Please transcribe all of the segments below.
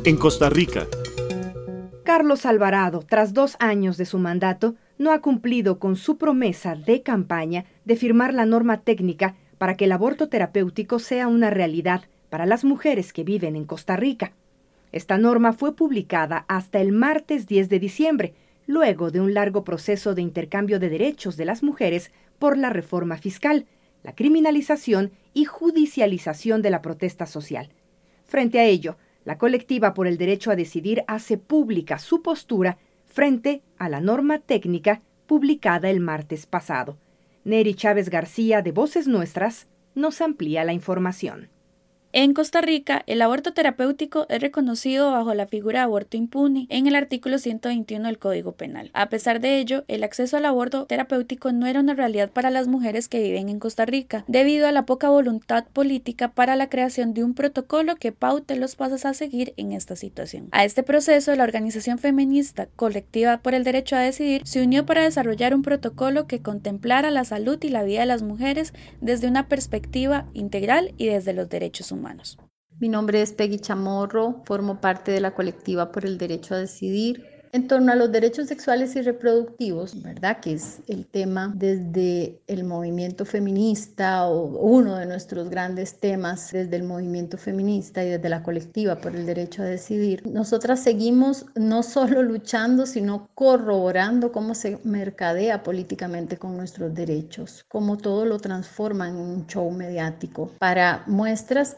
En Costa Rica, Carlos Alvarado, tras 2 años de su mandato, no ha cumplido con su promesa de campaña de firmar la norma técnica para que el aborto terapéutico sea una realidad para las mujeres que viven en Costa Rica. Esta norma fue publicada hasta el martes 10 de diciembre, luego de un largo proceso de intercambio de derechos de las mujeres por la reforma fiscal, la criminalización y judicialización de la protesta social. Frente a ello, la colectiva por el derecho a decidir hace pública su postura frente a la norma técnica publicada el martes pasado. Neri Chávez García, de Voces Nuestras, nos amplía la información. En Costa Rica, el aborto terapéutico es reconocido bajo la figura de aborto impune en el artículo 121 del Código Penal. A pesar de ello, el acceso al aborto terapéutico no era una realidad para las mujeres que viven en Costa Rica, debido a la poca voluntad política para la creación de un protocolo que paute los pasos a seguir en esta situación. A este proceso, la organización feminista Colectiva por el Derecho a Decidir se unió para desarrollar un protocolo que contemplara la salud y la vida de las mujeres desde una perspectiva integral y desde los derechos humanos. Mi nombre es Peggy Chamorro, formo parte de la Colectiva por el Derecho a Decidir. En torno a los derechos sexuales y reproductivos, ¿verdad? Que es el tema desde el movimiento feminista o uno de nuestros grandes temas desde el movimiento feminista y desde la Colectiva por el Derecho a Decidir. Nosotras seguimos no solo luchando, sino corroborando cómo se mercadea políticamente con nuestros derechos, cómo todo lo transforman en un show mediático. Para muestras,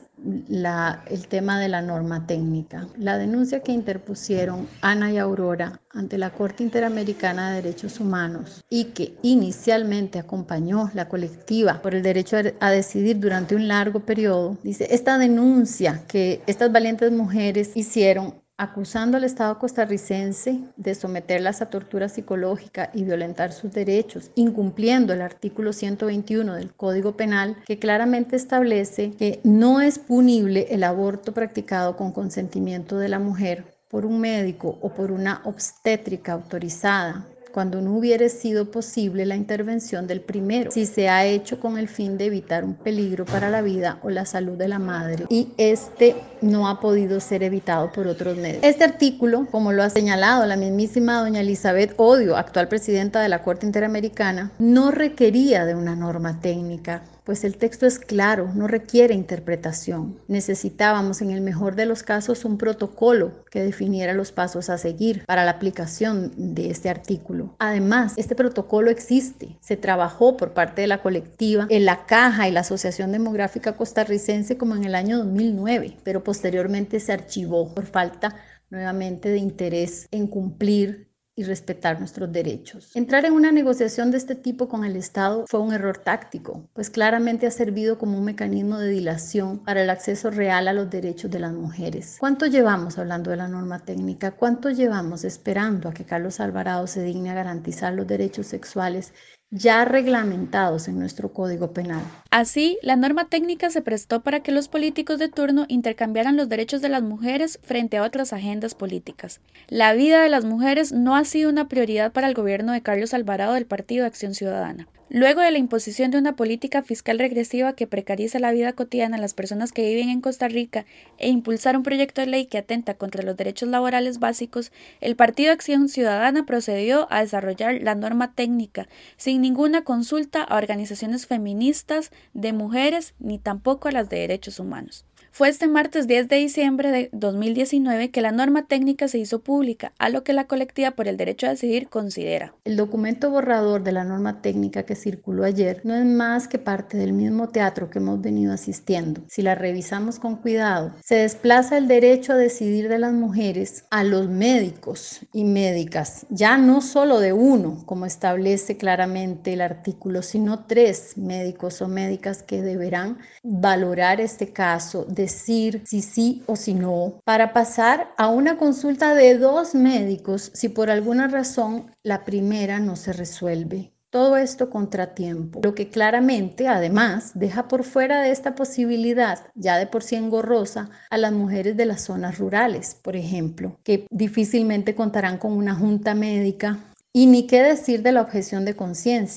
el tema de la norma técnica. La denuncia que interpusieron Ana y Aurora ante la Corte Interamericana de Derechos Humanos y que inicialmente acompañó la Colectiva por el Derecho a Decidir durante un largo periodo, dice, esta denuncia que estas valientes mujeres hicieron acusando al Estado costarricense de someterlas a tortura psicológica y violentar sus derechos, incumpliendo el artículo 121 del Código Penal, que claramente establece que no es punible el aborto practicado con consentimiento de la mujer por un médico o por una obstétrica autorizada, cuando no hubiera sido posible la intervención del primero, si se ha hecho con el fin de evitar un peligro para la vida o la salud de la madre y este no ha podido ser evitado por otros medios. Este artículo, como lo ha señalado la mismísima doña Elizabeth Odio, actual presidenta de la Corte Interamericana, no requería de una norma técnica, pues el texto es claro, no requiere interpretación. Necesitábamos, en el mejor de los casos, un protocolo que definiera los pasos a seguir para la aplicación de este artículo. Además, este protocolo existe, se trabajó por parte de la colectiva en la Caja y la Asociación Demográfica Costarricense como en el año 2009, pero posteriormente se archivó por falta nuevamente de interés en cumplir y respetar nuestros derechos. Entrar en una negociación de este tipo con el Estado fue un error táctico, pues claramente ha servido como un mecanismo de dilación para el acceso real a los derechos de las mujeres. ¿Cuánto llevamos hablando de la norma técnica? ¿Cuánto llevamos esperando a que Carlos Alvarado se digne a garantizar los derechos sexuales ya reglamentados en nuestro Código Penal? Así, la norma técnica se prestó para que los políticos de turno intercambiaran los derechos de las mujeres frente a otras agendas políticas. La vida de las mujeres no ha sido una prioridad para el gobierno de Carlos Alvarado del Partido Acción Ciudadana. Luego de la imposición de una política fiscal regresiva que precariza la vida cotidiana de las personas que viven en Costa Rica e impulsar un proyecto de ley que atenta contra los derechos laborales básicos, el Partido Acción Ciudadana procedió a desarrollar la norma técnica sin ninguna consulta a organizaciones feministas, de mujeres, ni tampoco a las de derechos humanos. Fue este martes 10 de diciembre de 2019 que la norma técnica se hizo pública, a lo que la Colectiva por el Derecho a Decidir considera. El documento borrador de la norma técnica que circuló ayer no es más que parte del mismo teatro que hemos venido asistiendo. Si la revisamos con cuidado, se desplaza el derecho a decidir de las mujeres a los médicos y médicas, ya no solo de uno, como establece claramente el artículo, sino 3 médicos o médicas que deberán valorar este caso, decir si sí o si no, para pasar a una consulta de 2 médicos si por alguna razón la primera no se resuelve. Todo esto contratiempo, lo que claramente, además, deja por fuera de esta posibilidad, ya de por sí engorrosa, a las mujeres de las zonas rurales, por ejemplo, que difícilmente contarán con una junta médica. Y ni qué decir de la objeción de conciencia,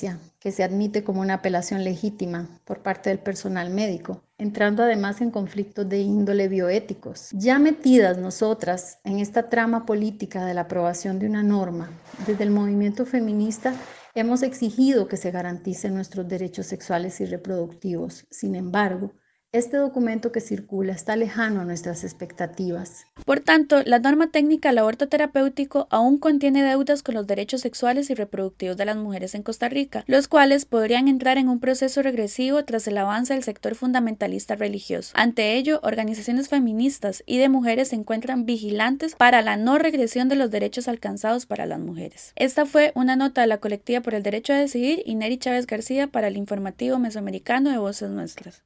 que se admite como una apelación legítima por parte del personal médico, entrando además en conflictos de índole bioéticos. Ya metidas nosotras en esta trama política de la aprobación de una norma, desde el movimiento feminista hemos exigido que se garanticen nuestros derechos sexuales y reproductivos. Sin embargo, este documento que circula está lejano a nuestras expectativas. Por tanto, la norma técnica del aborto terapéutico aún contiene deudas con los derechos sexuales y reproductivos de las mujeres en Costa Rica, los cuales podrían entrar en un proceso regresivo tras el avance del sector fundamentalista religioso. Ante ello, organizaciones feministas y de mujeres se encuentran vigilantes para la no regresión de los derechos alcanzados para las mujeres. Esta fue una nota de la Colectiva por el Derecho a Decidir y Neri Chávez García para el Informativo Mesoamericano de Voces Nuestras.